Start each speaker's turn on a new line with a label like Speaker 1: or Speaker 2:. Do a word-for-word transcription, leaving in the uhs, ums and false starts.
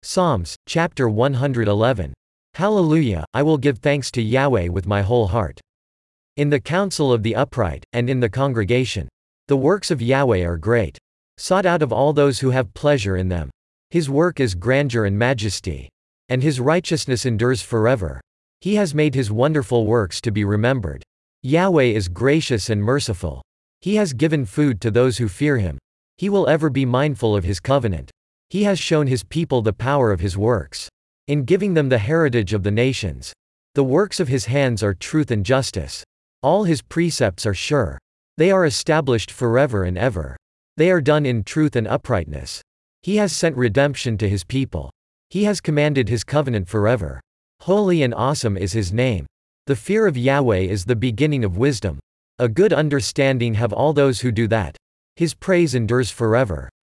Speaker 1: Psalms, chapter one hundred eleven. Hallelujah, I will give thanks to Yahweh with my whole heart. In the counsel of the upright, and in the congregation. The works of Yahweh are great. Sought out of all those who have pleasure in them. His work is grandeur and majesty. And his righteousness endures forever. He has made his wonderful works to be remembered. Yahweh is gracious and merciful. He has given food to those who fear him. He will ever be mindful of his covenant. He has shown his people the power of his works, in giving them the heritage of the nations. The works of his hands are truth and justice. All his precepts are sure. They are established forever and ever. They are done in truth and uprightness. He has sent redemption to his people. He has commanded his covenant forever. Holy and awesome is his name. The fear of Yahweh is the beginning of wisdom. A good understanding have all those who do that. His praise endures forever.